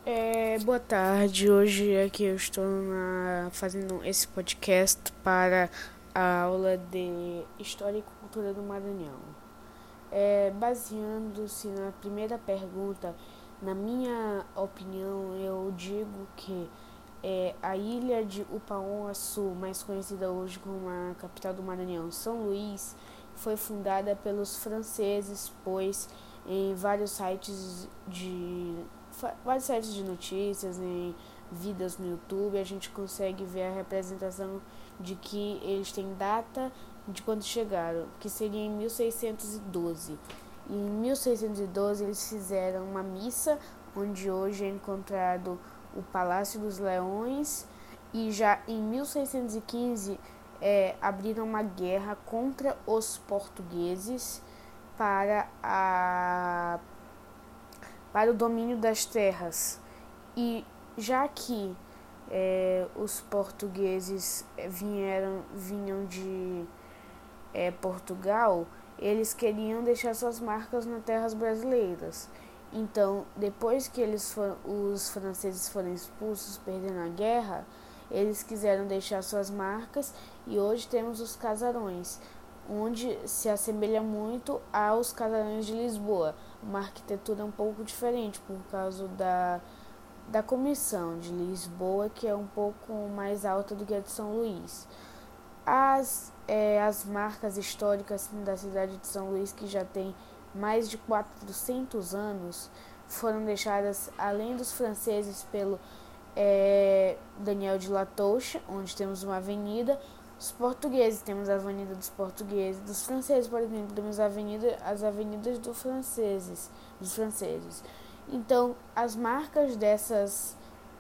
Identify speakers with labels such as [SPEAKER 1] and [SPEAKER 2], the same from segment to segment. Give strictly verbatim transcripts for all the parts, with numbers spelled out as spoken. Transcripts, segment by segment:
[SPEAKER 1] É, boa tarde, hoje aqui eu estou na- fazendo esse podcast para a aula de História e Cultura do Maranhão. É, baseando-se na primeira pergunta, na minha opinião, eu digo que é, a ilha de Upaon-Açu, mais conhecida hoje como a capital do Maranhão, São Luís, foi fundada pelos franceses, pois em vários sites de vários sites de notícias, em vídeos no YouTube, a gente consegue ver a representação de que eles têm data de quando chegaram, que seria em mil seiscentos e doze. E em mil seiscentos e doze eles fizeram uma missa, onde hoje é encontrado o Palácio dos Leões, e já em mil seiscentos e quinze é, abriram uma guerra contra os portugueses para, a, para o domínio das terras. E já que é, os portugueses vieram, vinham de é, Portugal, eles queriam deixar suas marcas nas terras brasileiras. Então, depois que eles foram, os franceses foram expulsos, perdendo a guerra, eles quiseram deixar suas marcas e hoje temos os casarões, onde se assemelha muito aos casarões de Lisboa. Uma arquitetura um pouco diferente por causa da, da comissão de Lisboa, que é um pouco mais alta do que a de São Luís. As, é, as marcas históricas da cidade de São Luís, que já tem mais de quatrocentos anos, foram deixadas, além dos franceses, pelo é, Daniel de La Touche, onde temos uma avenida. Os portugueses, temos a avenida dos portugueses. Dos franceses, por exemplo, temos a avenida, as avenidas dos franceses, dos franceses. Então, as marcas dessas,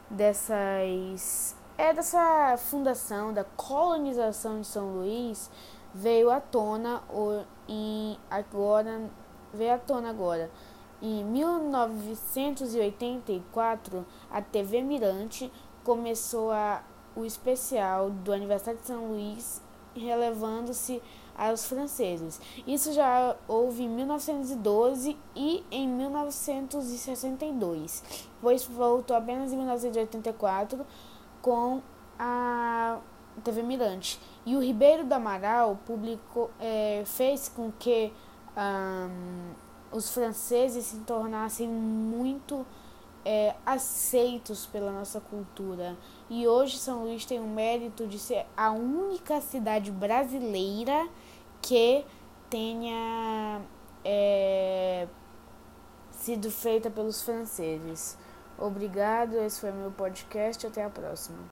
[SPEAKER 1] dessas é dessa fundação, da colonização de São Luís, veio à tona em agora veio à tona agora. Em mil novecentos e oitenta e quatro, a T V Mirante começou a, o especial do aniversário de São Luís, relevando-se aos franceses. Isso já houve em mil novecentos e doze e em mil novecentos e sessenta e dois, pois voltou apenas em mil novecentos e oitenta e quatro com a T V Mirante. E o Ribeiro do Amaral publicou, é, fez com que um, os franceses se tornassem muito é, aceitos pela nossa cultura. E hoje São Luís tem o mérito de ser a única cidade brasileira que tenha é, sido feita pelos franceses. Obrigado, esse foi meu podcast, até a próxima.